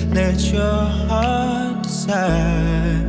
let your heart decide.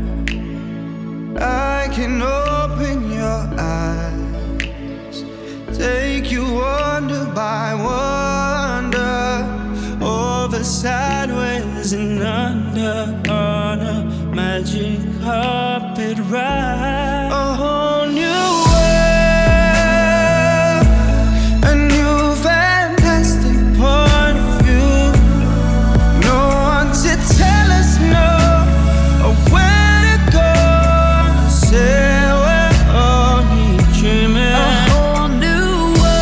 I can open your eyes, take you wonder by wonder, over, sideways, and under, on a magic carpet ride. A whole new world, a new fantastic point of view. No one to tell us no, or where to go. Say we're only dreaming. A whole new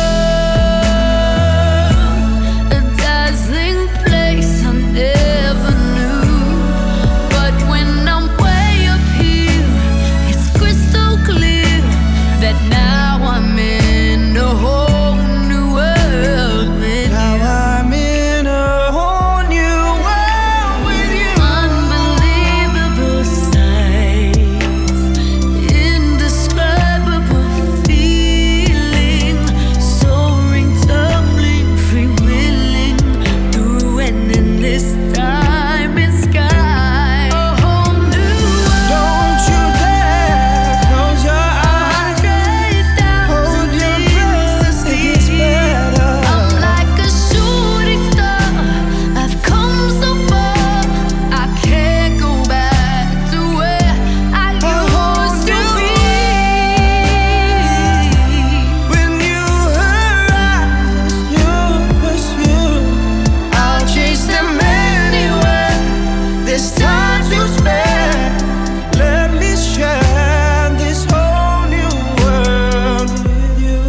world, a dazzling place I never knew. But when I'm way up here, it's crystal clear that now I'm in a whole new world with Now you. I'm in a whole new world with you. Unbelievable sights, indescribable feeling, soaring, tumbling, freewheeling through an endless time and sky. A whole new world. Don't you dare close your eyes. 100,000 Hold your things breath, to it see. gets better. I'm like a shooting star. I've come so far. I can't go back to where I used to be. When you arise, you pursue. I'll chase them anywhere. There's time to spare. Let me share this whole new world with you.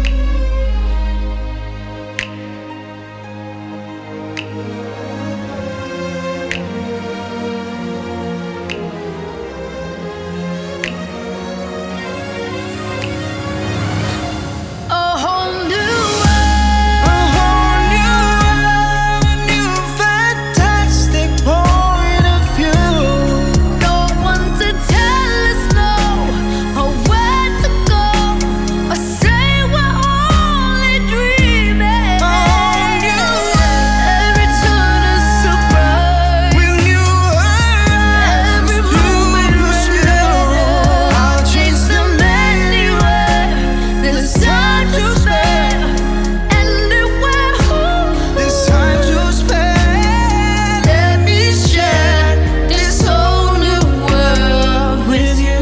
A whole new A whole new world, a new fantastic point of view. no one to tell us no, or where to go, or say we're only dreaming. Every turn a surprise. When you arise, Every you moment pursue. I'll chase them anywhere. There's time to spare, anywhere. There's time to spare. Let me share this whole new world with you.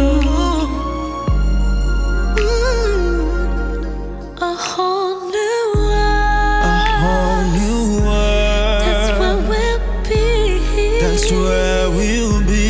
A whole new A world. whole new That's world. where we'll be. That's where we'll be.